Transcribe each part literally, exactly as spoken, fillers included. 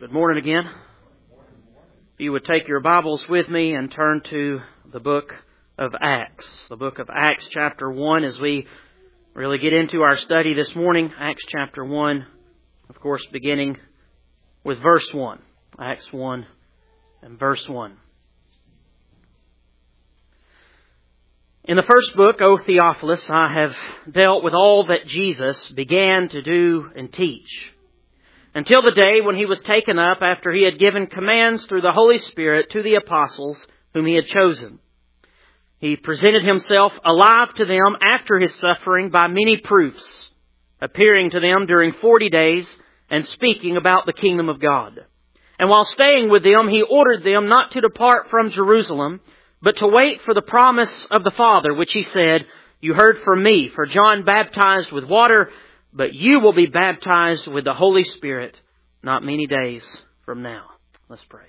Good morning again. If you would take your Bibles with me and turn to the book of Acts. The book of Acts chapter one as we really get into our study this morning. Acts chapter one, of course, beginning with verse one. Acts one and verse one. In the first book, O Theophilus, I have dealt with all that Jesus began to do and teach, until the day when He was taken up after He had given commands through the Holy Spirit to the apostles whom He had chosen. He presented Himself alive to them after His suffering by many proofs, appearing to them during forty days and speaking about the kingdom of God. And while staying with them, He ordered them not to depart from Jerusalem, but to wait for the promise of the Father, which He said, "You heard from me, for John baptized with water, but you will be baptized with the Holy Spirit not many days from now." Let's pray.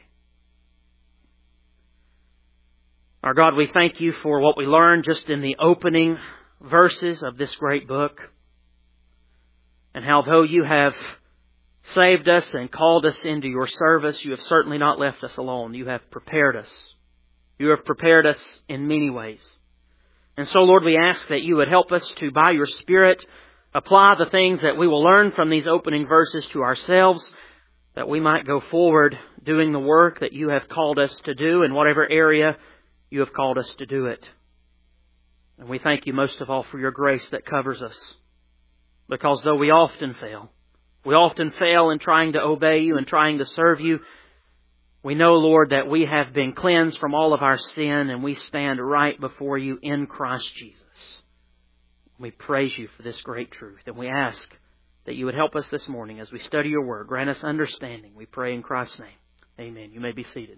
Our God, we thank You for what we learned just in the opening verses of this great book, and how though You have saved us and called us into Your service, You have certainly not left us alone. You have prepared us. You have prepared us in many ways. And so, Lord, we ask that You would help us to, by Your Spirit, apply the things that we will learn from these opening verses to ourselves, that we might go forward doing the work that You have called us to do in whatever area You have called us to do it. And we thank You most of all for Your grace that covers us. Because though we often fail, we often fail in trying to obey You and trying to serve You, we know, Lord, that we have been cleansed from all of our sin and we stand right before You in Christ Jesus. We praise You for this great truth, and we ask that You would help us this morning as we study Your Word. Grant us understanding, we pray in Christ's name. Amen. You may be seated.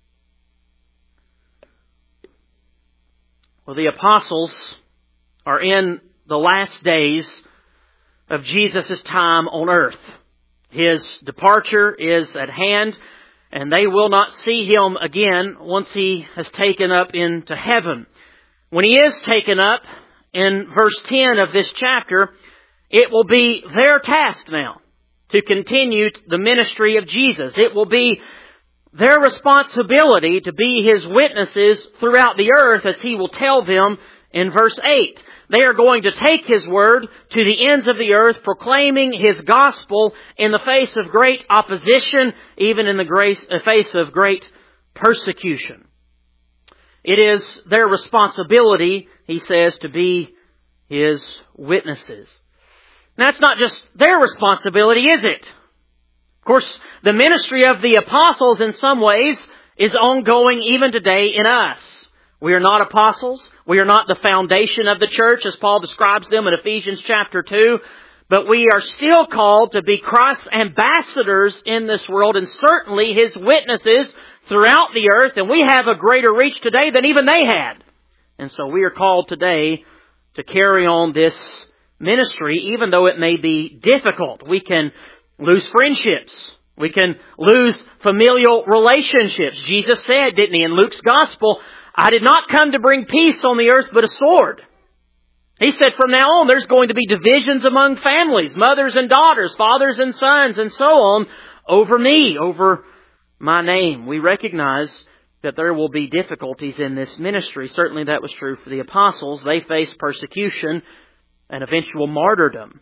Well, the apostles are in the last days of Jesus' time on earth. His departure is at hand, and they will not see Him again once He has taken up into heaven. When He is taken up, in verse ten of this chapter, it will be their task now to continue the ministry of Jesus. It will be their responsibility to be His witnesses throughout the earth, as He will tell them in verse eight. They are going to take His word to the ends of the earth, proclaiming His gospel in the face of great opposition, even in the grace, uh, face of great persecution. It is their responsibility, he says, to be His witnesses. Now, it's not just their responsibility, is it? Of course, the ministry of the apostles in some ways is ongoing even today in us. We are not apostles. We are not the foundation of the church, as Paul describes them in Ephesians chapter two. But we are still called to be Christ's ambassadors in this world, and certainly His witnesses throughout the earth. And we have a greater reach today than even they had. And so we are called today to carry on this ministry, even though it may be difficult. We can lose friendships. We can lose familial relationships. Jesus said, didn't He, in Luke's Gospel, "I did not come to bring peace on the earth, but a sword." He said from now on there's going to be divisions among families, mothers and daughters, fathers and sons, and so on, over me, over my name. We recognize that there will be difficulties in this ministry. Certainly that was true for the apostles. They faced persecution and eventual martyrdom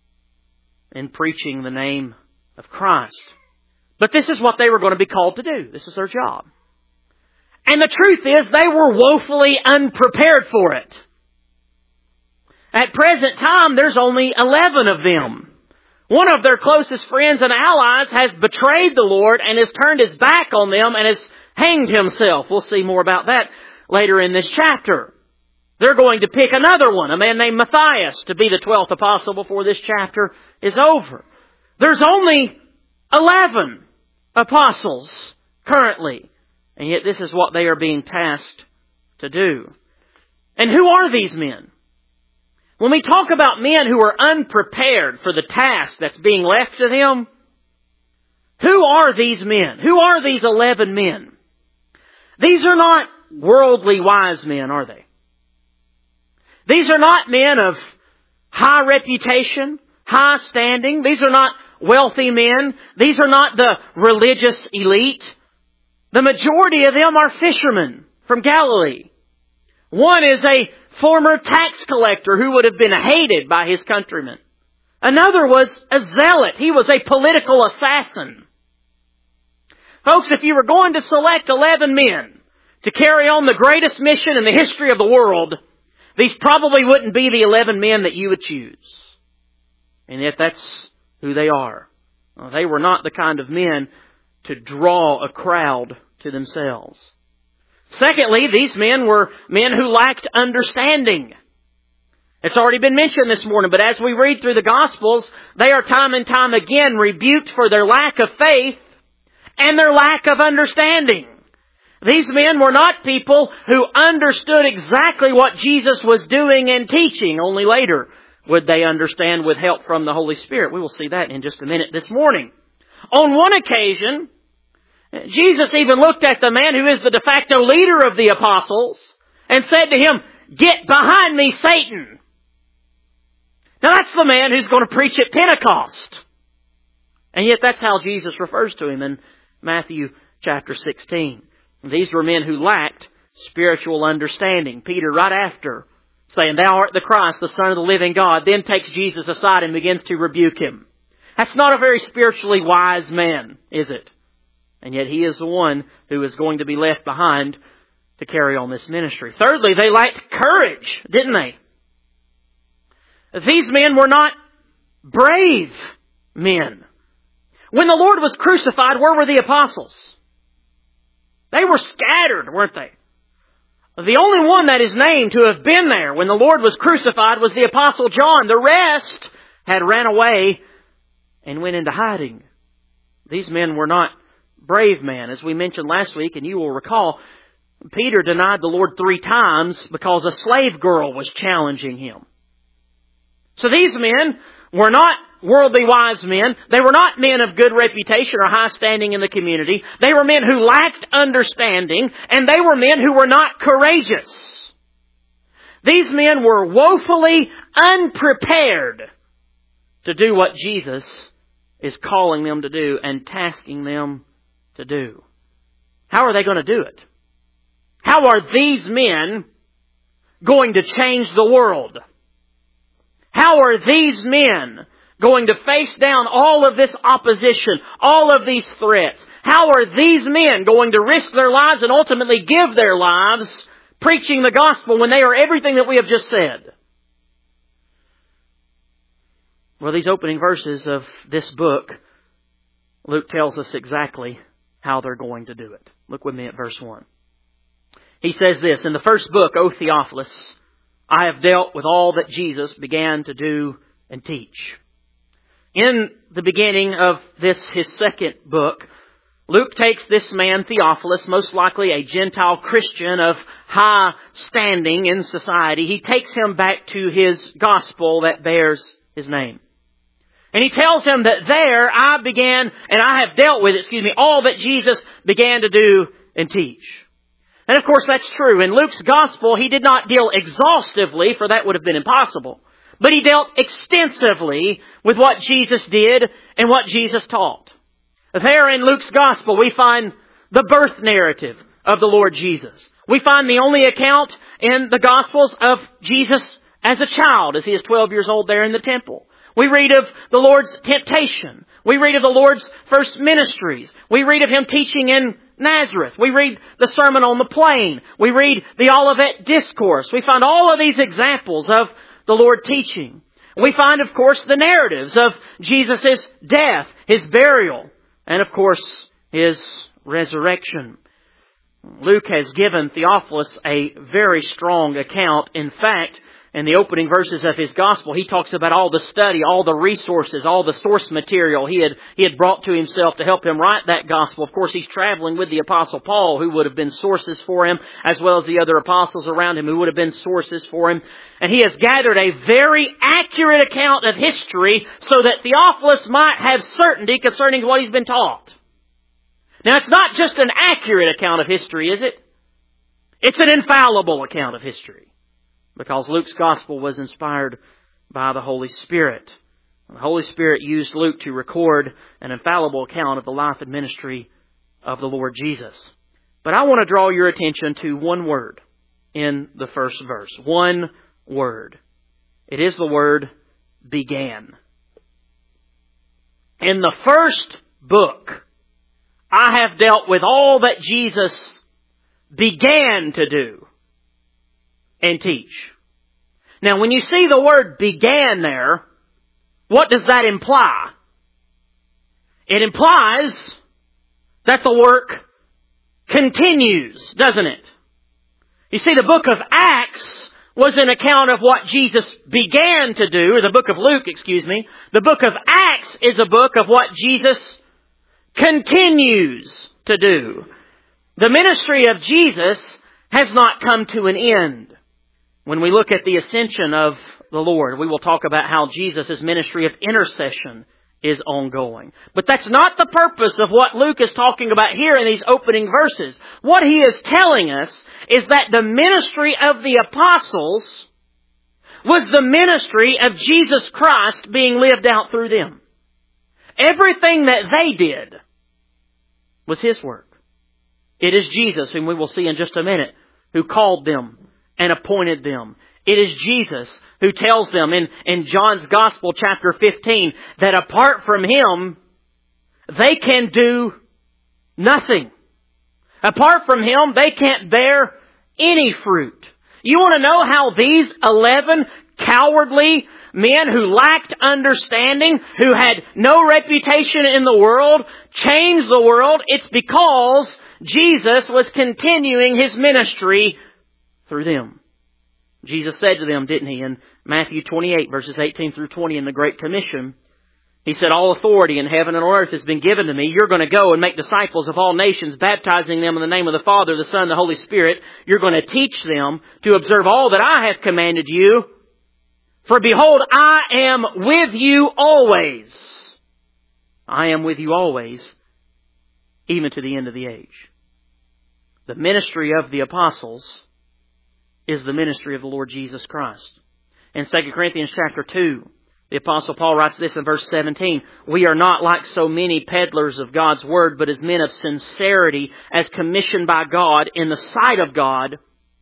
in preaching the name of Christ. But this is what they were going to be called to do. This is their job. And the truth is, they were woefully unprepared for it. At present time, there's only eleven of them. One of their closest friends and allies has betrayed the Lord and has turned his back on them and has hanged himself. We'll see more about that later in this chapter. They're going to pick another one, a man named Matthias, to be the twelfth apostle before this chapter is over. There's only eleven apostles currently. And yet this is what they are being tasked to do. And who are these men? When we talk about men who are unprepared for the task that's being left to them, who are these men? Who are these eleven men? These are not worldly wise men, are they? These are not men of high reputation, high standing. These are not wealthy men. These are not the religious elite. The majority of them are fishermen from Galilee. One is a former tax collector who would have been hated by his countrymen. Another was a zealot. He was a political assassin. Folks, if you were going to select eleven men to carry on the greatest mission in the history of the world, these probably wouldn't be the eleven men that you would choose. And yet that's who they are. Well, they were not the kind of men to draw a crowd to themselves. Secondly, these men were men who lacked understanding. It's already been mentioned this morning, but as we read through the Gospels, they are time and time again rebuked for their lack of faith and their lack of understanding. These men were not people who understood exactly what Jesus was doing and teaching. Only later would they understand with help from the Holy Spirit. We will see that in just a minute this morning. On one occasion, Jesus even looked at the man who is the de facto leader of the apostles and said to him, "Get behind me, Satan." Now that's the man who's going to preach at Pentecost. And yet that's how Jesus refers to him in Matthew chapter sixteen. These were men who lacked spiritual understanding. Peter, right after saying, "Thou art the Christ, the Son of the living God," then takes Jesus aside and begins to rebuke him. That's not a very spiritually wise man, is it? And yet he is the one who is going to be left behind to carry on this ministry. Thirdly, they lacked courage, didn't they? These men were not brave men. When the Lord was crucified, where were the apostles? They were scattered, weren't they? The only one that is named to have been there when the Lord was crucified was the Apostle John. The rest had ran away and went into hiding. These men were not brave men. As we mentioned last week, and you will recall, Peter denied the Lord three times because a slave girl was challenging him. So these men were not worldly wise men. They were not men of good reputation or high standing in the community. They were men who lacked understanding, and they were men who were not courageous. These men were woefully unprepared to do what Jesus is calling them to do and tasking them to do. How are they going to do it? How are these men going to change the world? How are these men going to face down all of this opposition, all of these threats? How are these men going to risk their lives and ultimately give their lives preaching the gospel when they are everything that we have just said? Well, these opening verses of this book, Luke tells us exactly how they're going to do it. Look with me at verse one. He says this, "In the first book, O Theophilus, I have dealt with all that Jesus began to do and teach." In the beginning of this, his second book, Luke takes this man, Theophilus, most likely a Gentile Christian of high standing in society. He takes him back to his gospel that bears his name. And he tells him that there I began, and I have dealt with, excuse me, all that Jesus began to do and teach. And of course that's true. In Luke's gospel, he did not deal exhaustively, for that would have been impossible. But he dealt extensively with what Jesus did and what Jesus taught. There in Luke's gospel, we find the birth narrative of the Lord Jesus. We find the only account in the gospels of Jesus as a child, as he is twelve years old there in the temple. We read of the Lord's temptation. We read of the Lord's first ministries. We read of Him teaching in Nazareth. We read the Sermon on the Plain. We read the Olivet Discourse. We find all of these examples of the Lord teaching. We find, of course, the narratives of Jesus' death, His burial, and, of course, His resurrection. Luke has given Theophilus a very strong account. In fact, in the opening verses of his gospel, he talks about all the study, all the resources, all the source material he had, he had brought to himself to help him write that gospel. Of course, he's traveling with the Apostle Paul, who would have been sources for him, as well as the other apostles around him who would have been sources for him. And he has gathered a very accurate account of history so that Theophilus might have certainty concerning what he's been taught. Now, it's not just an accurate account of history, is it? It's an infallible account of history. Because Luke's gospel was inspired by the Holy Spirit. The Holy Spirit used Luke to record an infallible account of the life and ministry of the Lord Jesus. But I want to draw your attention to one word in the first verse. One word. It is the word began. In the first book, I have dealt with all that Jesus began to do and teach. Now, when you see the word began there, what does that imply? It implies that the work continues, doesn't it? You see, the book of Acts was an account of what Jesus began to do, or the book of Luke, excuse me. The book of Acts is a book of what Jesus continues to do. The ministry of Jesus has not come to an end. When we look at the ascension of the Lord, we will talk about how Jesus' ministry of intercession is ongoing. But that's not the purpose of what Luke is talking about here in these opening verses. What he is telling us is that the ministry of the apostles was the ministry of Jesus Christ being lived out through them. Everything that they did was His work. It is Jesus, whom we will see in just a minute, who called them and appointed them. It is Jesus who tells them in, in John's Gospel, chapter fifteen, that apart from Him, they can do nothing. Apart from Him, they can't bear any fruit. You want to know how these eleven cowardly men who lacked understanding, who had no reputation in the world, changed the world? It's because Jesus was continuing His ministry through them. Jesus said to them, didn't He, in Matthew twenty-eight, verses eighteen through twenty in the Great Commission, He said, all authority in heaven and on earth has been given to me. You're going to go and make disciples of all nations, baptizing them in the name of the Father, the Son, and the Holy Spirit. You're going to teach them to observe all that I have commanded you. For behold, I am with you always. I am with you always, even to the end of the age. The ministry of the apostles is the ministry of the Lord Jesus Christ. In Second Corinthians chapter two, the Apostle Paul writes this in verse seventeen, we are not like so many peddlers of God's word, but as men of sincerity, as commissioned by God in the sight of God,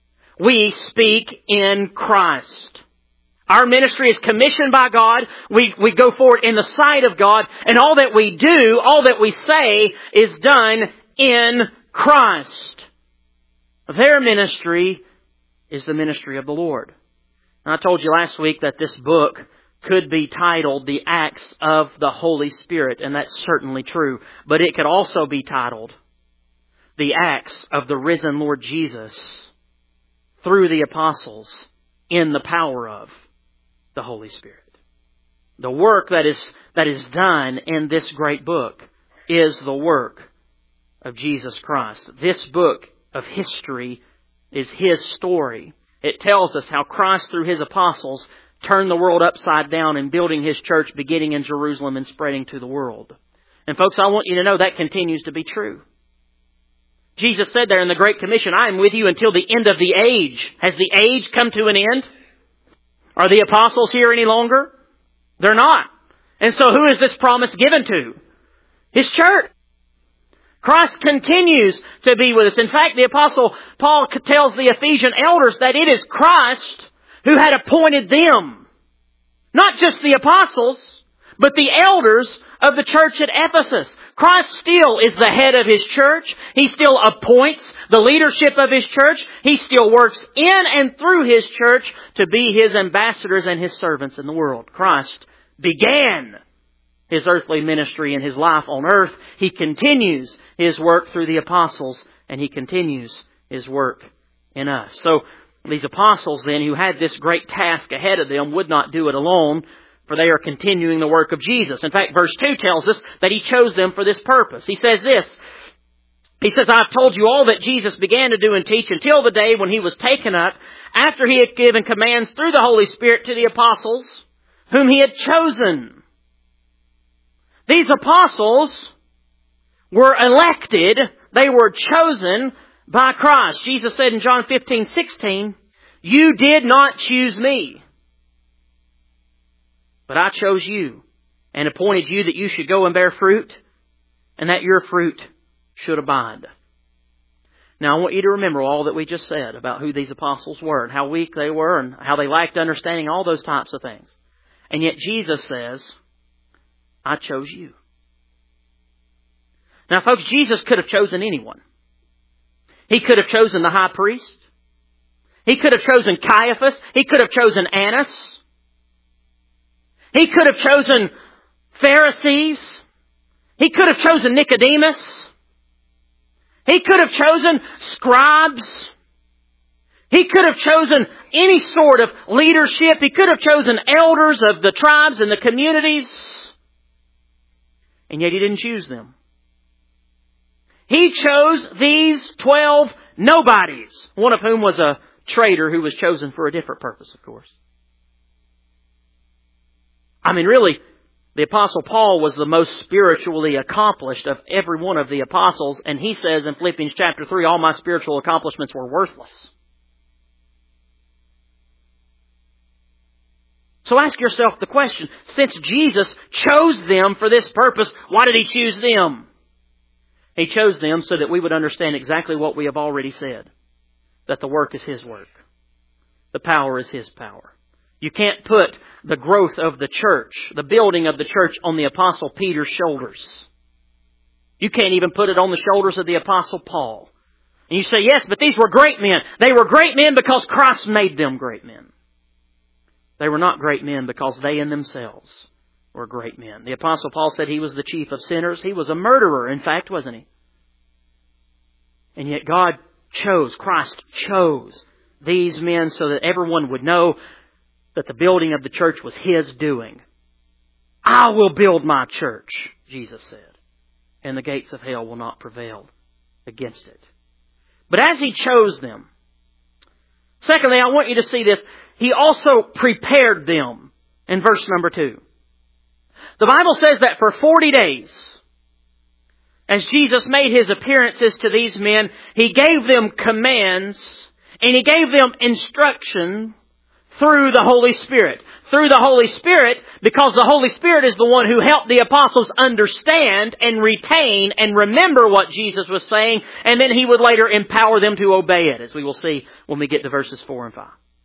we speak in Christ. Our ministry is commissioned by God. We, we go forward in the sight of God, and all that we do, all that we say is done in Christ. Their ministry is the ministry of the Lord. And I told you last week that this book could be titled The Acts of the Holy Spirit, and that's certainly true. But it could also be titled The Acts of the Risen Lord Jesus through the apostles in the power of the Holy Spirit. The work that is, that is done in this great book is the work of Jesus Christ. This book of history is His story. It tells us how Christ, through His apostles, turned the world upside down in building His church, beginning in Jerusalem and spreading to the world. And folks, I want you to know that continues to be true. Jesus said there in the Great Commission, I am with you until the end of the age. Has the age come to an end? Are the apostles here any longer? They're not. And so who is this promise given to? His church. Christ continues to be with us. In fact, the Apostle Paul tells the Ephesian elders that it is Christ who had appointed them. Not just the apostles, but the elders of the church at Ephesus. Christ still is the head of His church. He still appoints the leadership of His church. He still works in and through His church to be His ambassadors and His servants in the world. Christ began His earthly ministry and His life on earth. He continues His work through the apostles, and He continues His work in us. So these apostles then, who had this great task ahead of them, would not do it alone, for they are continuing the work of Jesus. In fact, verse two tells us that He chose them for this purpose. He says this, He says, I've told you all that Jesus began to do and teach until the day when He was taken up, after He had given commands through the Holy Spirit to the apostles, whom He had chosen. These apostles were elected, they were chosen by Christ. Jesus said in John fifteen sixteen, you did not choose me, but I chose you and appointed you that you should go and bear fruit, and that your fruit should abide. Now, I want you to remember all that we just said about who these apostles were and how weak they were and how they lacked understanding, all those types of things. And yet Jesus says, I chose you. Now, folks, Jesus could have chosen anyone. He could have chosen the high priest. He could have chosen Caiaphas. He could have chosen Annas. He could have chosen Pharisees. He could have chosen Nicodemus. He could have chosen scribes. He could have chosen any sort of leadership. He could have chosen elders of the tribes and the communities. And yet He didn't choose them. He chose these twelve nobodies, one of whom was a traitor who was chosen for a different purpose, of course. I mean, really, the Apostle Paul was the most spiritually accomplished of every one of the apostles, and he says in Philippians chapter three, all my spiritual accomplishments were worthless. So ask yourself the question, since Jesus chose them for this purpose, why did He choose them? He chose them so that we would understand exactly what we have already said. That the work is His work. The power is His power. You can't put the growth of the church, the building of the church, on the Apostle Peter's shoulders. You can't even put it on the shoulders of the Apostle Paul. And you say, yes, but these were great men. They were great men because Christ made them great men. They were not great men because they in themselves were great men. The Apostle Paul said he was the chief of sinners. He was a murderer, in fact, wasn't he? And yet God chose, Christ chose these men so that everyone would know that the building of the church was His doing. I will build my church, Jesus said, and the gates of hell will not prevail against it. But as He chose them, secondly, I want you to see this. He also prepared them in verse number two. The Bible says that for forty days, as Jesus made His appearances to these men, He gave them commands and He gave them instruction through the Holy Spirit. Through the Holy Spirit, because the Holy Spirit is the one who helped the apostles understand and retain and remember what Jesus was saying, and then He would later empower them to obey it, as we will see when we get to verses four and five.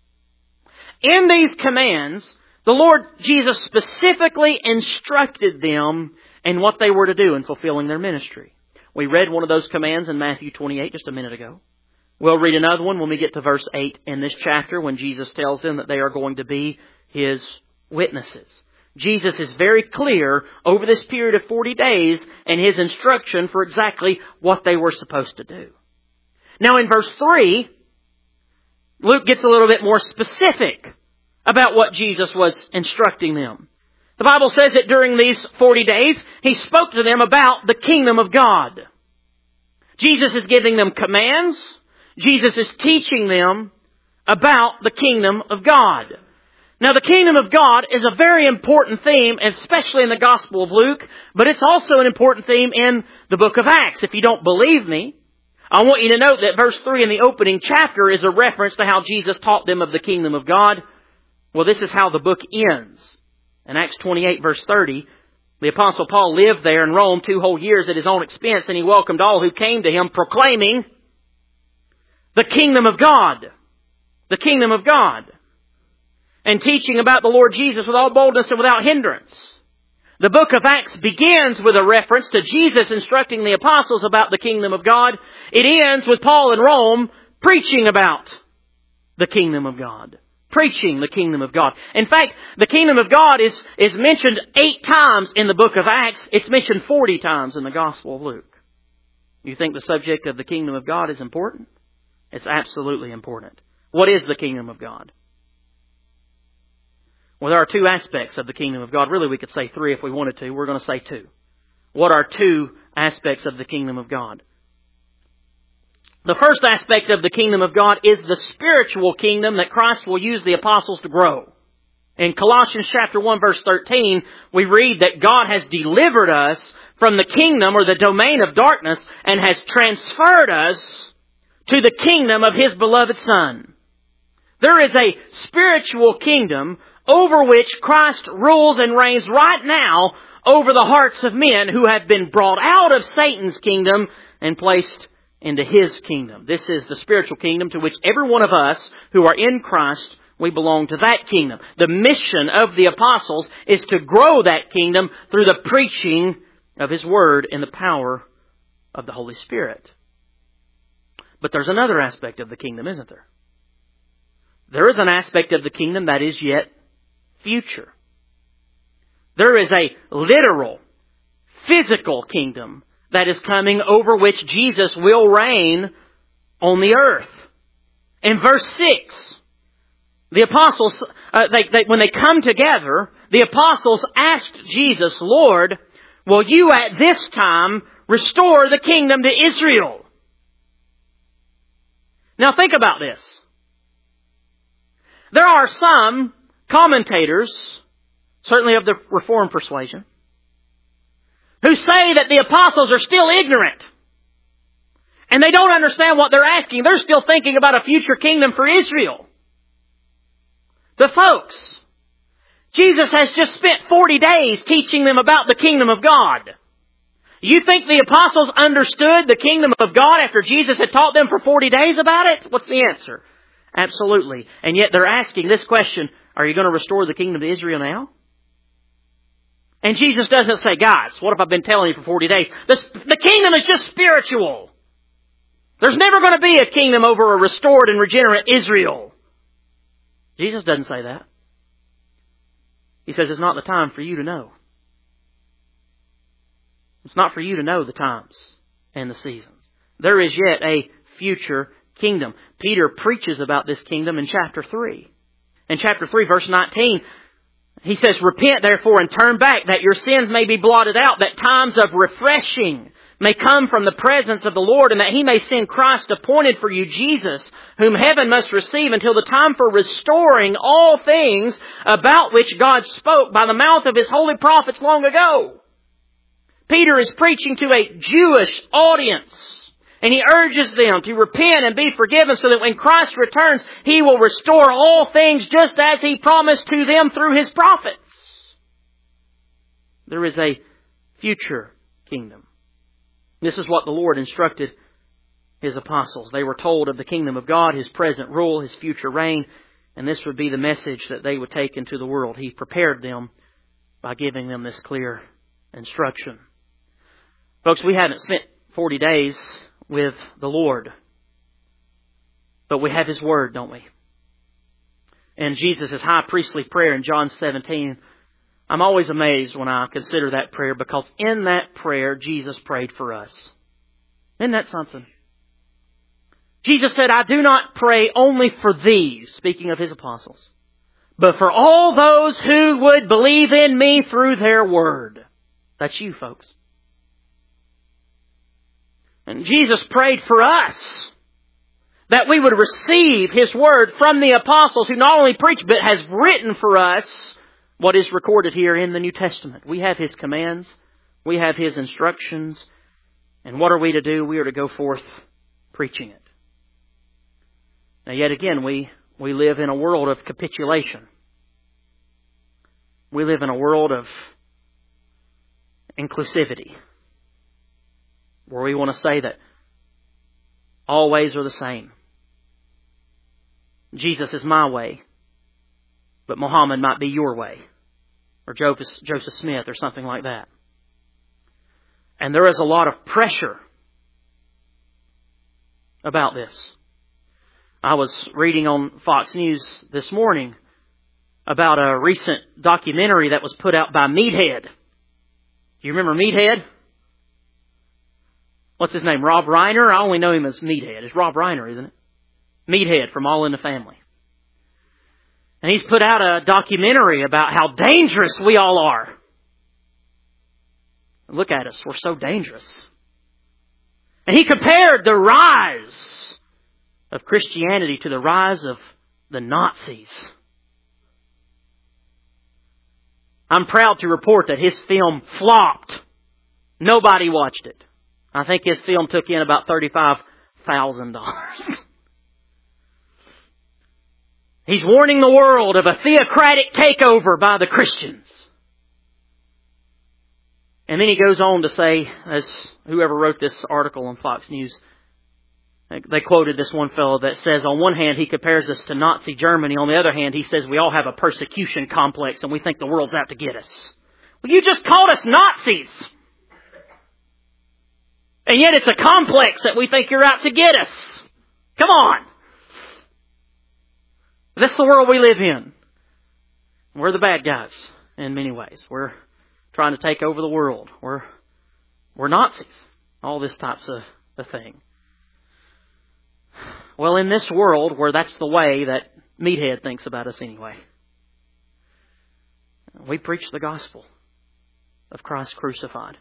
In these commands, the Lord Jesus specifically instructed them in what they were to do in fulfilling their ministry. We read one of those commands in Matthew twenty-eight just a minute ago. We'll read another one when we get to verse eight in this chapter, when Jesus tells them that they are going to be His witnesses. Jesus is very clear over this period of forty days in His instruction for exactly what they were supposed to do. Now in verse three, Luke gets a little bit more specific about what Jesus was instructing them. The Bible says that during these forty days, He spoke to them about the kingdom of God. Jesus is giving them commands. Jesus is teaching them about the kingdom of God. Now, the kingdom of God is a very important theme, especially in the Gospel of Luke, but it's also an important theme in the book of Acts. If you don't believe me, I want you to note that verse three in the opening chapter is a reference to how Jesus taught them of the kingdom of God. Well, this is how the book ends. In Acts twenty-eight, verse thirty, the Apostle Paul lived there in Rome two whole years at his own expense, and he welcomed all who came to him, proclaiming the kingdom of God. The kingdom of God. And teaching about the Lord Jesus with all boldness and without hindrance. The book of Acts begins with a reference to Jesus instructing the apostles about the kingdom of God. It ends with Paul in Rome preaching about the kingdom of God. Preaching the kingdom of God. In fact, the kingdom of God is, is mentioned eight times in the book of Acts. It's mentioned forty times in the Gospel of Luke. You think the subject of the kingdom of God is important? It's absolutely important. What is the kingdom of God? Well, there are two aspects of the kingdom of God. Really, we could say three if we wanted to. We're going to say two. What are two aspects of the kingdom of God? The first aspect of the kingdom of God is the spiritual kingdom that Christ will use the apostles to grow. In Colossians chapter one, verse thirteen, we read that God has delivered us from the kingdom or the domain of darkness and has transferred us to the kingdom of His beloved Son. There is a spiritual kingdom over which Christ rules and reigns right now over the hearts of men who have been brought out of Satan's kingdom and placed into His kingdom. This is the spiritual kingdom to which every one of us who are in Christ, we belong to that kingdom. The mission of the apostles is to grow that kingdom through the preaching of His Word in the power of the Holy Spirit. But there's another aspect of the kingdom, isn't there? There is an aspect of the kingdom that is yet future. There is a literal, physical kingdom that is coming over which Jesus will reign on the earth. In verse six, the apostles, uh, they, they, when they come together, the apostles asked Jesus, Lord, will you at this time restore the kingdom to Israel? Now think about this. There are some commentators, certainly of the Reformed persuasion, who say that the apostles are still ignorant. And they don't understand what they're asking. They're still thinking about a future kingdom for Israel. The folks, Jesus has just spent forty days teaching them about the kingdom of God. You think the apostles understood the kingdom of God after Jesus had taught them for forty days about it? What's the answer? Absolutely. And yet they're asking this question, are you going to restore the kingdom to Israel now? And Jesus doesn't say, guys, what have I been telling you for forty days? The, the kingdom is just spiritual. There's never going to be a kingdom over a restored and regenerate Israel. Jesus doesn't say that. He says it's not the time for you to know. It's not for you to know the times and the seasons. There is yet a future kingdom. Peter preaches about this kingdom in chapter three. In chapter three, verse nineteen, he says, repent therefore and turn back, that your sins may be blotted out, that times of refreshing may come from the presence of the Lord, and that He may send Christ appointed for you, Jesus, whom heaven must receive until the time for restoring all things about which God spoke by the mouth of His holy prophets long ago. Peter is preaching to a Jewish audience, and he urges them to repent and be forgiven so that when Christ returns, He will restore all things just as He promised to them through His prophets. There is a future kingdom. This is what the Lord instructed His apostles. They were told of the kingdom of God, His present rule, His future reign, and this would be the message that they would take into the world. He prepared them by giving them this clear instruction. Folks, we haven't spent forty days with the Lord, but we have His Word, don't we? And Jesus' high priestly prayer in John seventeen, I'm always amazed when I consider that prayer, because in that prayer, Jesus prayed for us. Isn't that something? Jesus said, I do not pray only for these, speaking of His apostles, but for all those who would believe in Me through their word. That's you, folks. And Jesus prayed for us, that we would receive His Word from the apostles, who not only preached, but has written for us what is recorded here in the New Testament. We have His commands. We have His instructions. And what are we to do? We are to go forth preaching it. Now yet again, we, we live in a world of capitulation. We live in a world of inclusivity, where we want to say that all ways are the same. Jesus is my way, but Muhammad might be your way, or Joseph, Joseph Smith, or something like that. And there is a lot of pressure about this. I was reading on Fox News this morning about a recent documentary that was put out by Meathead. Do you remember Meathead? What's his name? Rob Reiner? I only know him as Meathead. It's Rob Reiner, isn't it? Meathead from All in the Family. And he's put out a documentary about how dangerous we all are. Look at us. We're so dangerous. And he compared the rise of Christianity to the rise of the Nazis. I'm proud to report that his film flopped. Nobody watched it. I think his film took in about thirty-five thousand dollars. He's warning the world of a theocratic takeover by the Christians. And then he goes on to say, as whoever wrote this article on Fox News, they quoted this one fellow that says, on one hand, he compares us to Nazi Germany. On the other hand, he says we all have a persecution complex and we think the world's out to get us. Well, you just called us Nazis. And yet it's a complex that we think you're out to get us. Come on. This is the world we live in. We're the bad guys in many ways. We're trying to take over the world. We're we're Nazis. All this types of, of thing. Well, in this world where that's the way that Meathead thinks about us anyway, we preach the gospel of Christ crucified.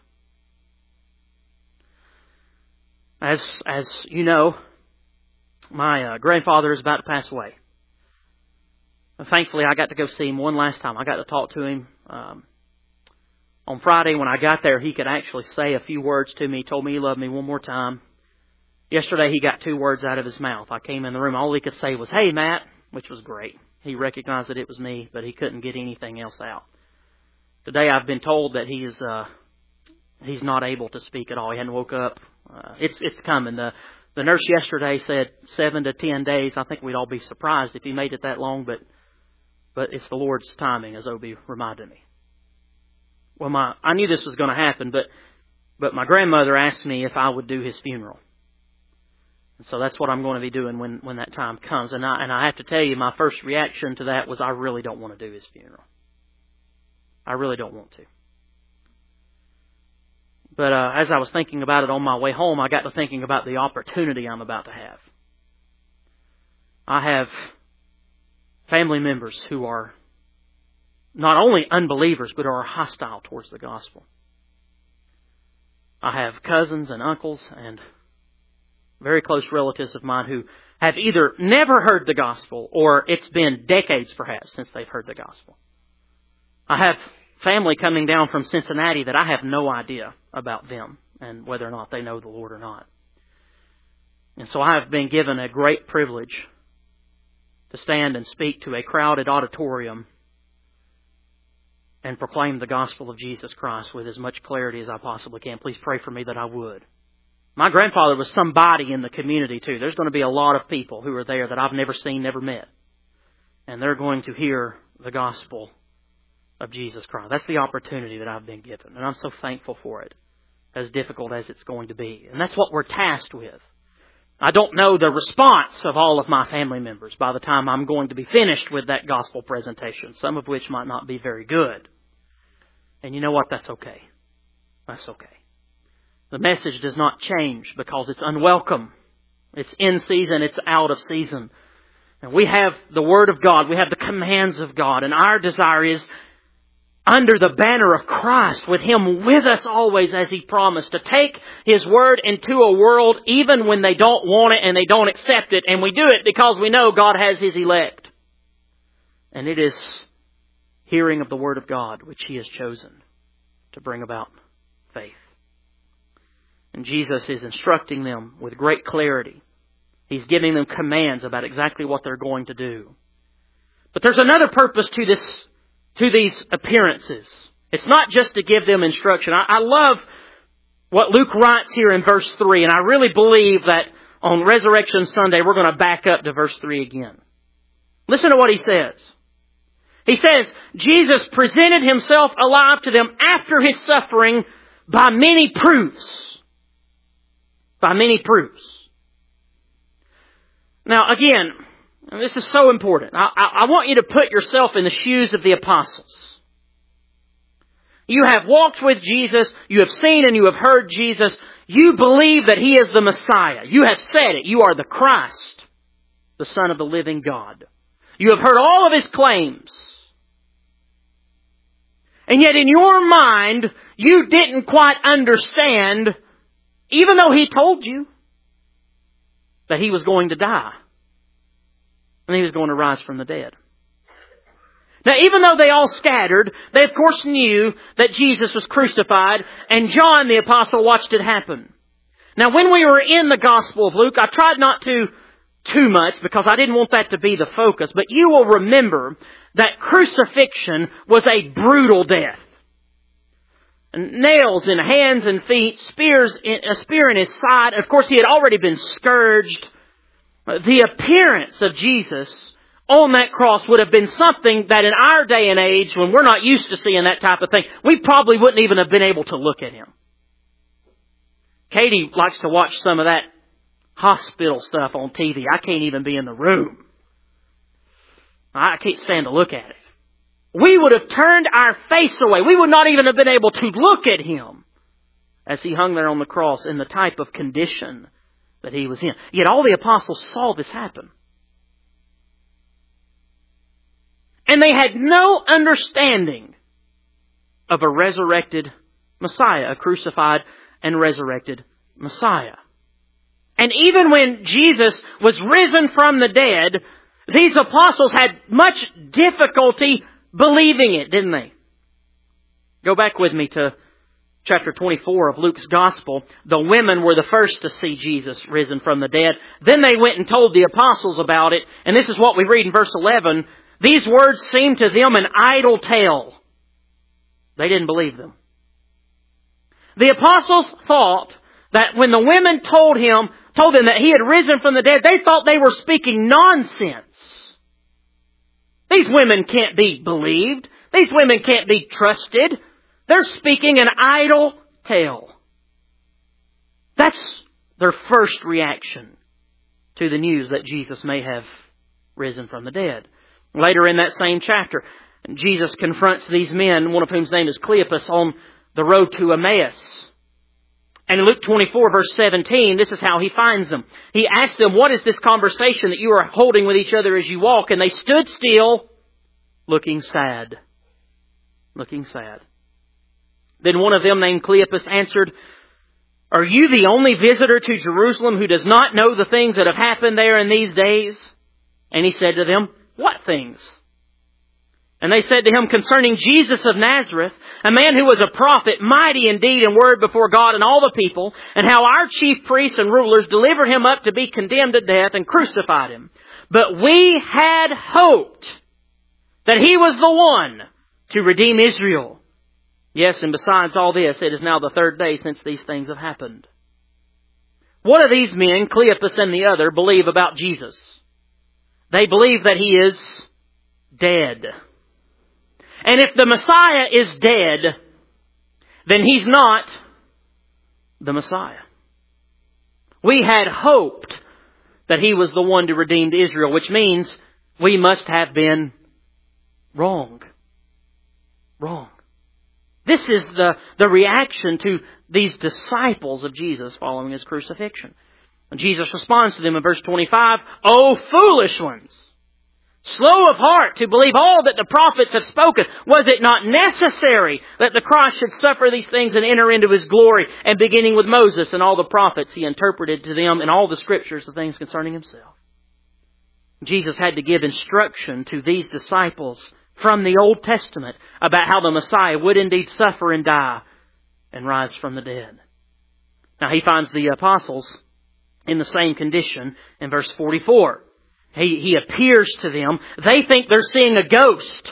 As as you know, my uh, grandfather is about to pass away. And thankfully, I got to go see him one last time. I got to talk to him um, on Friday. When I got there, he could actually say a few words to me. He told me he loved me one more time. Yesterday, he got two words out of his mouth. I came in the room. All he could say was, "Hey, Matt," which was great. He recognized that it was me, but he couldn't get anything else out. Today, I've been told that he is uh, he's not able to speak at all. He hadn't woke up. Uh, it's it's coming. The the nurse yesterday said seven to ten days. I think we'd all be surprised if he made it that long, but but it's the Lord's timing, as Obi reminded me. Well, my I knew this was going to happen, but but my grandmother asked me if I would do his funeral. And so that's what I'm going to be doing when, when that time comes. And I and I have to tell you, my first reaction to that was I really don't want to do his funeral. I really don't want to. But uh, as I was thinking about it on my way home, I got to thinking about the opportunity I'm about to have. I have family members who are not only unbelievers, but are hostile towards the gospel. I have cousins and uncles and very close relatives of mine who have either never heard the gospel or it's been decades perhaps since they've heard the gospel. I have family coming down from Cincinnati that I have no idea about them and whether or not they know the Lord or not. And so I have been given a great privilege to stand and speak to a crowded auditorium and proclaim the gospel of Jesus Christ with as much clarity as I possibly can. Please pray for me that I would. My grandfather was somebody in the community too. There's going to be a lot of people who are there that I've never seen, never met. And they're going to hear the gospel of Jesus Christ. That's the opportunity that I've been given. And I'm so thankful for it, as difficult as it's going to be. And that's what we're tasked with. I don't know the response of all of my family members by the time I'm going to be finished with that gospel presentation, some of which might not be very good. And you know what? That's okay. That's okay. The message does not change because it's unwelcome. It's in season, it's out of season. And we have the Word of God, we have the commands of God, and our desire is under the banner of Christ, with Him with us always as He promised, to take His Word into a world even when they don't want it and they don't accept it. And we do it because we know God has His elect. And it is hearing of the Word of God which He has chosen to bring about faith. And Jesus is instructing them with great clarity. He's giving them commands about exactly what they're going to do. But there's another purpose to this, to these appearances. It's not just to give them instruction. I, I love what Luke writes here in verse three, and I really believe that on Resurrection Sunday we're going to back up to verse three again. Listen to what he says. He says, Jesus presented Himself alive to them after His suffering by many proofs. By many proofs. Now again, this is so important. I, I, I want you to put yourself in the shoes of the apostles. You have walked with Jesus. You have seen and you have heard Jesus. You believe that He is the Messiah. You have said it. You are the Christ, the Son of the living God. You have heard all of His claims. And yet in your mind, you didn't quite understand, even though He told you that He was going to die and He was going to rise from the dead. Now, even though they all scattered, they of course knew that Jesus was crucified, and John the Apostle watched it happen. Now, when we were in the Gospel of Luke, I tried not to too much because I didn't want that to be the focus. But you will remember that crucifixion was a brutal death. Nails in hands and feet, spears in, a spear in his side. Of course, he had already been scourged. The appearance of Jesus on that cross would have been something that in our day and age, when we're not used to seeing that type of thing, we probably wouldn't even have been able to look at him. Katie likes to watch some of that hospital stuff on T V. I can't even be in the room. I can't stand to look at it. We would have turned our face away. We would not even have been able to look at him as he hung there on the cross in the type of condition that he was in. Yet all the apostles saw this happen. And they had no understanding of a resurrected Messiah, a crucified and resurrected Messiah. And even when Jesus was risen from the dead, these apostles had much difficulty believing it, didn't they? Go back with me to chapter twenty-four of Luke's Gospel. The women were the first to see Jesus risen from the dead. Then they went and told the apostles about it. And this is what we read in verse eleven. These words seemed to them an idle tale. They didn't believe them. The apostles thought that when the women told him, told them that he had risen from the dead, they thought they were speaking nonsense. These women can't be believed. These women can't be trusted. They're speaking an idle tale. That's their first reaction to the news that Jesus may have risen from the dead. Later in that same chapter, Jesus confronts these men, one of whom's name is Cleopas, on the road to Emmaus. And in Luke twenty-four, verse seventeen, this is how he finds them. He asks them, what is this conversation that you are holding with each other as you walk? And they stood still, looking sad. Looking sad. Then one of them, named Cleopas, answered, are you the only visitor to Jerusalem who does not know the things that have happened there in these days? And he said to them, what things? And they said to him, concerning Jesus of Nazareth, a man who was a prophet, mighty in deed and word before God and all the people, and how our chief priests and rulers delivered him up to be condemned to death and crucified him. But we had hoped that he was the one to redeem Israel. Yes, and besides all this, it is now the third day since these things have happened. What do these men, Cleopas and the other, believe about Jesus? They believe that he is dead. And if the Messiah is dead, then he's not the Messiah. We had hoped that he was the one to redeem Israel, which means we must have been wrong. Wrong. This is the, the reaction to these disciples of Jesus following his crucifixion. And Jesus responds to them in verse twenty-five, O foolish ones! Slow of heart to believe all that the prophets have spoken. Was it not necessary that the Christ should suffer these things and enter into his glory? And beginning with Moses and all the prophets, he interpreted to them in all the scriptures the things concerning himself. Jesus had to give instruction to these disciples from the Old Testament about how the Messiah would indeed suffer and die and rise from the dead. Now he finds the apostles in the same condition in verse forty-four. He, he appears to them. They think they're seeing a ghost.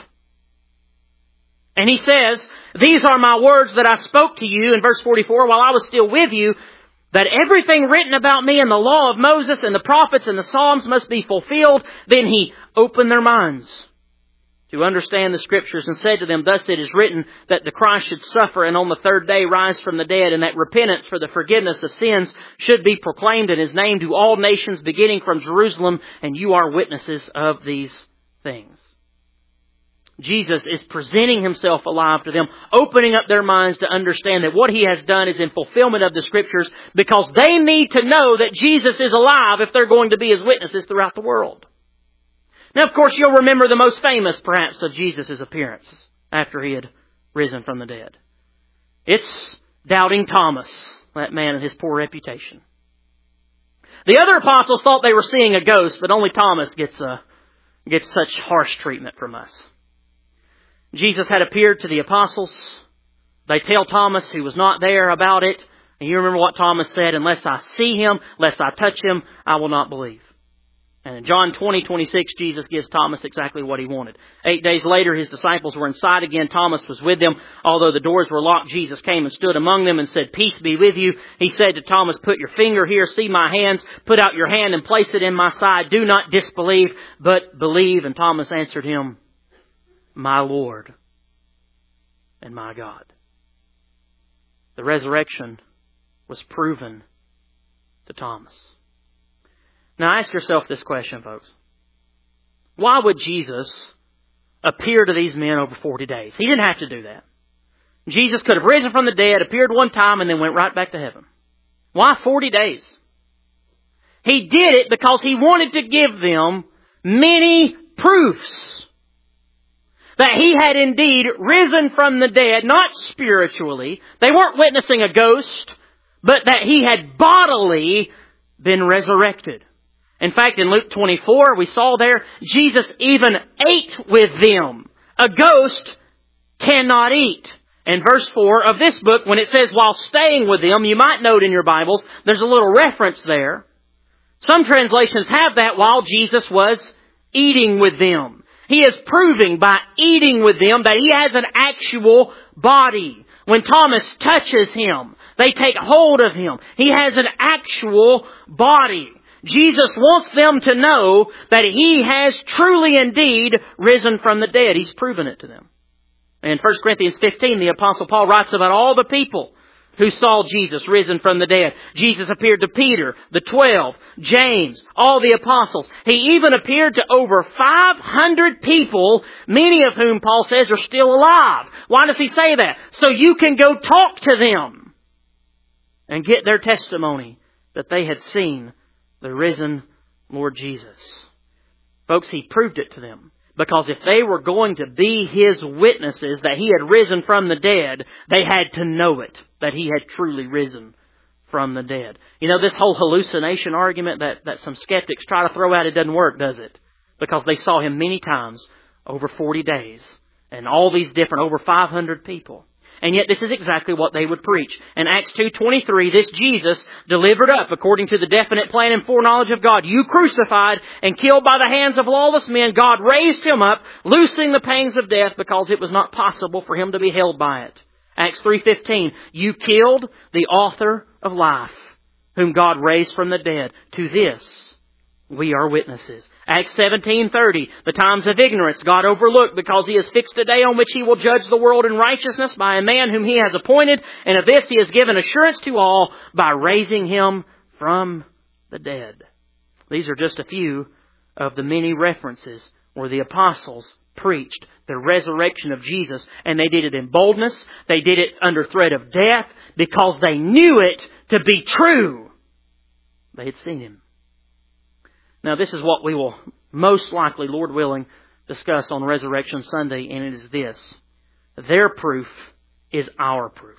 And he says, these are my words that I spoke to you in verse forty-four while I was still with you, that everything written about me in the law of Moses and the prophets and the Psalms must be fulfilled. Then he opened their minds to understand the Scriptures and said to them, thus it is written that the Christ should suffer and on the third day rise from the dead, and that repentance for the forgiveness of sins should be proclaimed in his name to all nations beginning from Jerusalem, and you are witnesses of these things. Jesus is presenting himself alive to them, opening up their minds to understand that what he has done is in fulfillment of the Scriptures, because they need to know that Jesus is alive if they're going to be his witnesses throughout the world. Now, of course, you'll remember the most famous, perhaps, of Jesus' appearances after he had risen from the dead. It's doubting Thomas, that man and his poor reputation. The other apostles thought they were seeing a ghost, but only Thomas gets a, gets such harsh treatment from us. Jesus had appeared to the apostles. They tell Thomas, who was not there, about it. And you remember what Thomas said, unless I see him, unless I touch him, I will not believe. And in John twenty, twenty-six, Jesus gives Thomas exactly what he wanted. Eight days later, his disciples were inside again. Thomas was with them. Although the doors were locked, Jesus came and stood among them and said, "Peace be with you." He said to Thomas, "Put your finger here, see my hands. Put out your hand and place it in my side. Do not disbelieve, but believe." And Thomas answered him, "My Lord and my God." The resurrection was proven to Thomas. Now ask yourself this question, folks. Why would Jesus appear to these men over forty days? He didn't have to do that. Jesus could have risen from the dead, appeared one time, and then went right back to heaven. Why forty days? He did it because He wanted to give them many proofs that He had indeed risen from the dead, not spiritually. They weren't witnessing a ghost, but that He had bodily been resurrected. In fact, in Luke twenty-four, we saw there, Jesus even ate with them. A ghost cannot eat. In verse four of this book, when it says, while staying with them, you might note in your Bibles, there's a little reference there. Some translations have that while Jesus was eating with them. He is proving by eating with them that He has an actual body. When Thomas touches Him, they take hold of Him. He has an actual body. Jesus wants them to know that He has truly indeed risen from the dead. He's proven it to them. In First Corinthians fifteen, the Apostle Paul writes about all the people who saw Jesus risen from the dead. Jesus appeared to Peter, the twelve, James, all the apostles. He even appeared to over five hundred people, many of whom Paul says are still alive. Why does he say that? So you can go talk to them and get their testimony that they had seen the risen Lord Jesus. Folks, He proved it to them. Because if they were going to be His witnesses that He had risen from the dead, they had to know it, that He had truly risen from the dead. You know, this whole hallucination argument that, that some skeptics try to throw out, it doesn't work, does it? Because they saw Him many times over forty days. And all these different, over five hundred people. And yet this is exactly what they would preach. In Acts two twenty-three, this Jesus delivered up according to the definite plan and foreknowledge of God. You crucified and killed by the hands of lawless men. God raised Him up, loosing the pangs of death because it was not possible for Him to be held by it. Acts three fifteen, you killed the author of life, whom God raised from the dead. To this we are witnesses. Acts seventeen thirty, the times of ignorance God overlooked because He has fixed a day on which He will judge the world in righteousness by a man whom He has appointed. And of this He has given assurance to all by raising Him from the dead. These are just a few of the many references where the apostles preached the resurrection of Jesus. And they did it in boldness. They did it under threat of death because they knew it to be true. They had seen Him. Now, this is what we will most likely, Lord willing, discuss on Resurrection Sunday, and it is this. Their proof is our proof.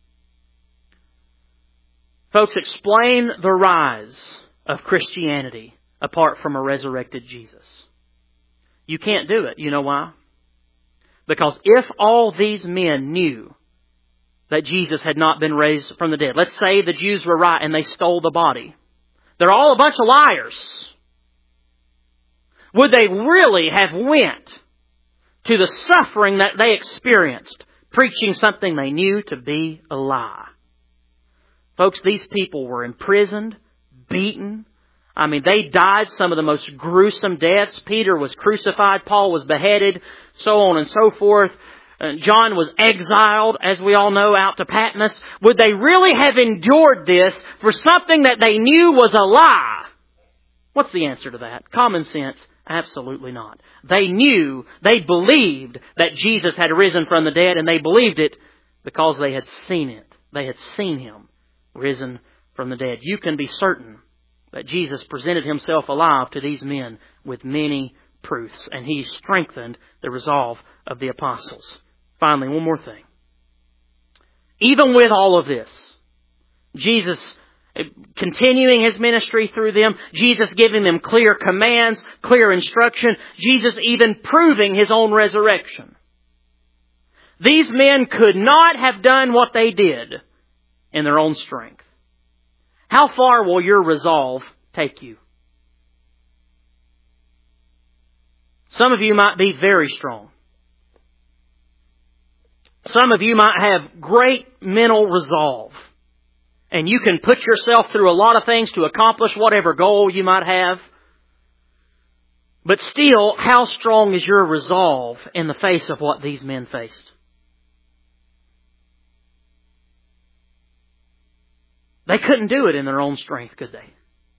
Folks, explain the rise of Christianity apart from a resurrected Jesus. You can't do it. You know why? Because if all these men knew that Jesus had not been raised from the dead, let's say the Jews were right and they stole the body. They're all a bunch of liars. Would they really have went to the suffering that they experienced, preaching something they knew to be a lie? Folks, these people were imprisoned, beaten. I mean, they died some of the most gruesome deaths. Peter was crucified. Paul was beheaded, so on and so forth. And John was exiled, as we all know, out to Patmos. Would they really have endured this for something that they knew was a lie? What's the answer to that? Common sense. Absolutely not. They knew, they believed that Jesus had risen from the dead, and they believed it because they had seen it. They had seen Him risen from the dead. You can be certain that Jesus presented Himself alive to these men with many proofs, and He strengthened the resolve of the apostles. Finally, one more thing. Even with all of this, Jesus continuing His ministry through them, Jesus giving them clear commands, clear instruction, Jesus even proving His own resurrection. These men could not have done what they did in their own strength. How far will your resolve take you? Some of you might be very strong. Some of you might have great mental resolve. And you can put yourself through a lot of things to accomplish whatever goal you might have. But still, how strong is your resolve in the face of what these men faced? They couldn't do it in their own strength, could they?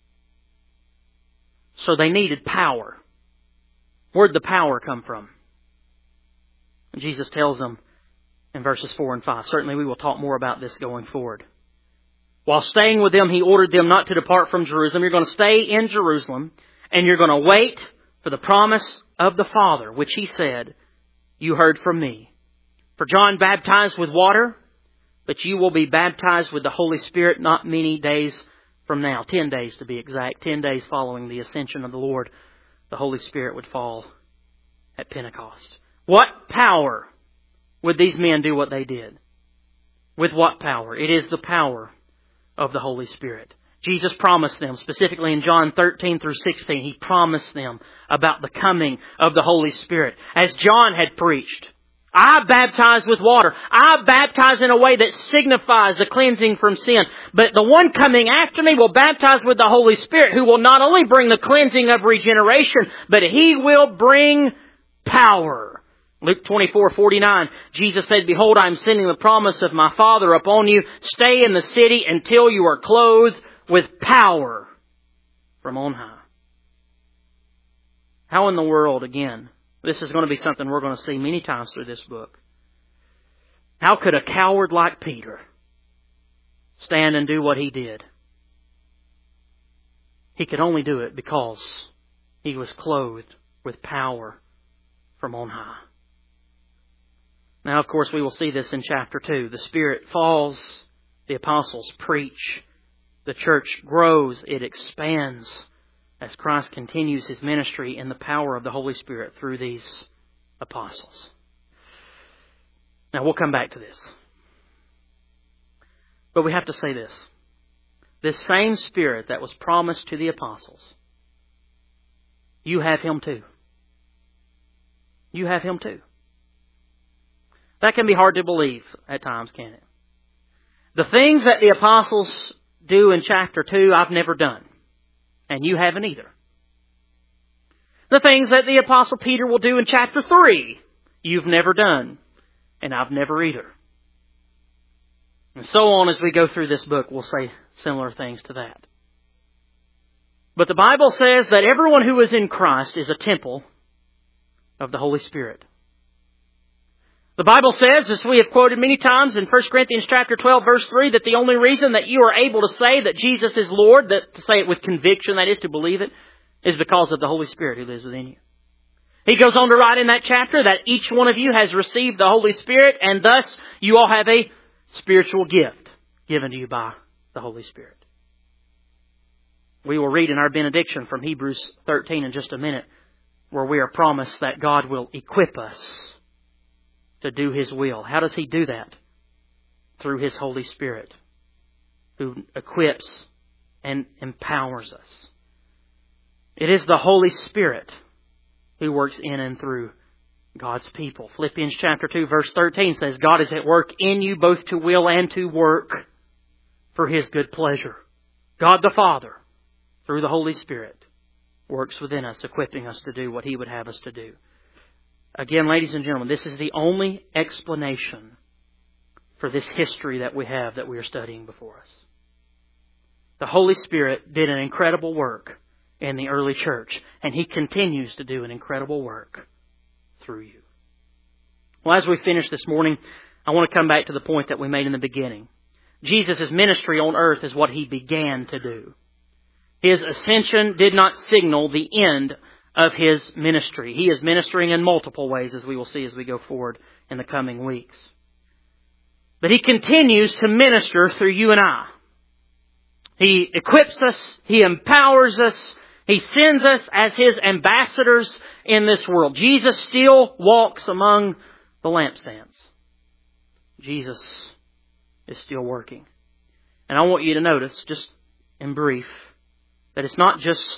So they needed power. Where'd the power come from? And Jesus tells them in verses four and five. Certainly we will talk more about this going forward. While staying with them, He ordered them not to depart from Jerusalem. You're going to stay in Jerusalem, and you're going to wait for the promise of the Father, which He said, you heard from me. For John baptized with water, but you will be baptized with the Holy Spirit not many days from now. Ten days to be exact. Ten days following the ascension of the Lord, the Holy Spirit would fall at Pentecost. What power would these men do what they did? With what power? It is the power of the Holy Spirit. Jesus promised them, specifically in John thirteen through sixteen, He promised them about the coming of the Holy Spirit. As John had preached, I baptize with water. I baptize in a way that signifies the cleansing from sin. But the one coming after me will baptize with the Holy Spirit, who will not only bring the cleansing of regeneration, but He will bring power. Luke twenty-four forty-nine, Jesus said, behold, I am sending the promise of my Father upon you. Stay in the city until you are clothed with power from on high. How in the world, again, this is going to be something we're going to see many times through this book. How could a coward like Peter stand and do what he did? He could only do it because he was clothed with power from on high. Now, of course, we will see this in chapter two. The Spirit falls, the apostles preach, the church grows, it expands as Christ continues His ministry in the power of the Holy Spirit through these apostles. Now, we'll come back to this. But we have to say this. This same Spirit that was promised to the apostles, you have Him too. You have Him too. That can be hard to believe at times, can't it? The things that the apostles do in chapter two, I've never done. And you haven't either. The things that the Apostle Peter will do in chapter three, you've never done. And I've never either. And so on as we go through this book, we'll say similar things to that. But the Bible says that everyone who is in Christ is a temple of the Holy Spirit. The Bible says, as we have quoted many times in First Corinthians chapter twelve, verse three, that the only reason that you are able to say that Jesus is Lord, that to say it with conviction, that is to believe it, is because of the Holy Spirit who lives within you. He goes on to write in that chapter that each one of you has received the Holy Spirit, and thus you all have a spiritual gift given to you by the Holy Spirit. We will read in our benediction from Hebrews thirteen in just a minute, where we are promised that God will equip us to do His will. How does He do that? Through His Holy Spirit, who equips and empowers us. It is the Holy Spirit who works in and through God's people. Philippians chapter two verse thirteen says, God is at work in you both to will and to work for His good pleasure. God the Father, through the Holy Spirit, works within us, equipping us to do what He would have us to do. Again, ladies and gentlemen, this is the only explanation for this history that we have that we are studying before us. The Holy Spirit did an incredible work in the early church, and He continues to do an incredible work through you. Well, as we finish this morning, I want to come back to the point that we made in the beginning. Jesus' ministry on earth is what He began to do. His ascension did not signal the end of His ministry. He is ministering in multiple ways, as we will see as we go forward in the coming weeks. But He continues to minister through you and I. He equips us. He empowers us. He sends us as His ambassadors in this world. Jesus still walks among the lampstands. Jesus is still working. And I want you to notice, just in brief, that it's not just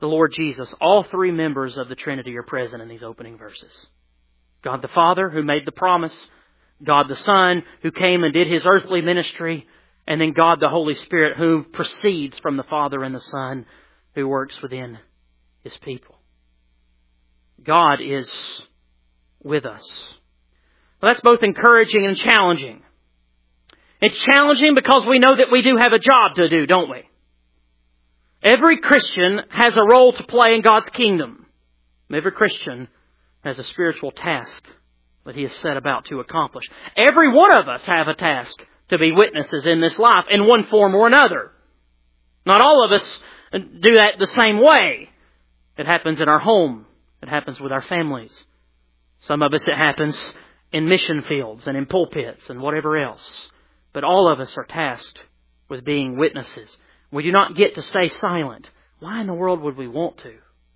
the Lord Jesus, all three members of the Trinity are present in these opening verses. God the Father, who made the promise. God the Son, who came and did His earthly ministry. And then God the Holy Spirit, who proceeds from the Father and the Son, who works within His people. God is with us. Well, that's both encouraging and challenging. It's challenging because we know that we do have a job to do, don't we? Every Christian has a role to play in God's kingdom. Every Christian has a spiritual task that he has set about to accomplish. Every one of us have a task to be witnesses in this life in one form or another. Not all of us do that the same way. It happens in our home. It happens with our families. Some of us it happens in mission fields and in pulpits and whatever else. But all of us are tasked with being witnesses. We do not get to stay silent. Why in the world would we want to?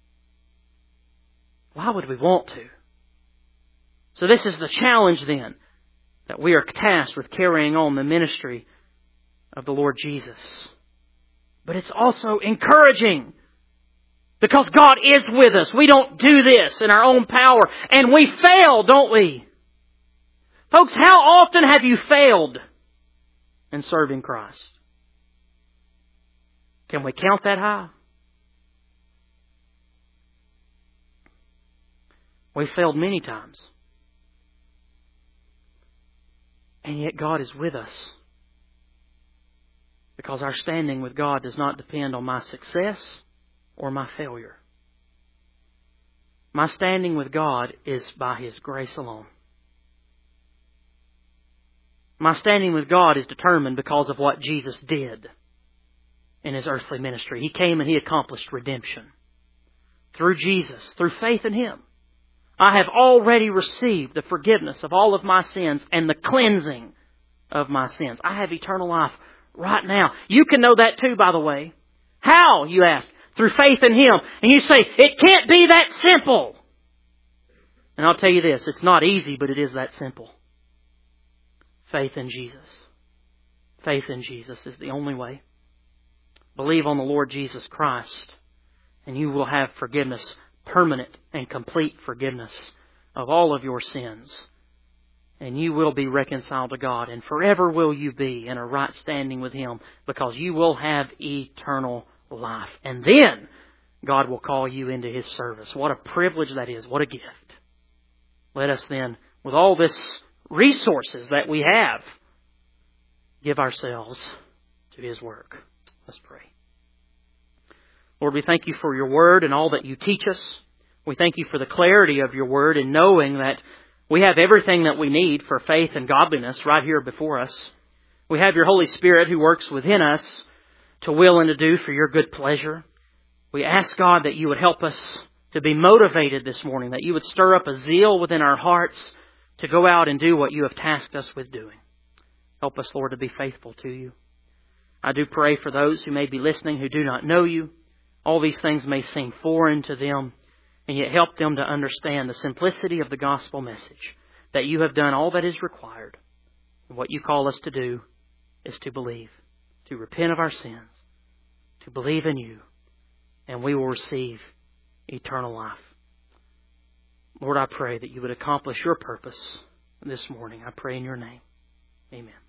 Why would we want to? So this is the challenge then, that we are tasked with carrying on the ministry of the Lord Jesus. But it's also encouraging because God is with us. We don't do this in our own power and we fail, don't we? Folks, how often have you failed in serving Christ? Can we count that high? We failed many times. And yet God is with us. Because our standing with God does not depend on my success or my failure. My standing with God is by His grace alone. My standing with God is determined because of what Jesus did in His earthly ministry. He came and He accomplished redemption. Through Jesus, through faith in Him, I have already received the forgiveness of all of my sins and the cleansing of my sins. I have eternal life right now. You can know that too, by the way. How, you ask? Through faith in Him. And you say, it can't be that simple. And I'll tell you this, it's not easy, but it is that simple. Faith in Jesus. Faith in Jesus is the only way. Believe on the Lord Jesus Christ, and you will have forgiveness, permanent and complete forgiveness of all of your sins. And you will be reconciled to God, and forever will you be in a right standing with Him, because you will have eternal life. And then God will call you into His service. What a privilege that is. What a gift. Let us then, with all this resources that we have, give ourselves to His work. Let's pray. Lord, we thank You for Your Word and all that You teach us. We thank You for the clarity of Your Word and knowing that we have everything that we need for faith and godliness right here before us. We have Your Holy Spirit who works within us to will and to do for Your good pleasure. We ask, God, that You would help us to be motivated this morning, that You would stir up a zeal within our hearts to go out and do what You have tasked us with doing. Help us, Lord, to be faithful to You. I do pray for those who may be listening who do not know You. All these things may seem foreign to them, and yet help them to understand the simplicity of the gospel message, that You have done all that is required. And what You call us to do is to believe, to repent of our sins, to believe in You, and we will receive eternal life. Lord, I pray that You would accomplish Your purpose this morning. I pray in Your name. Amen.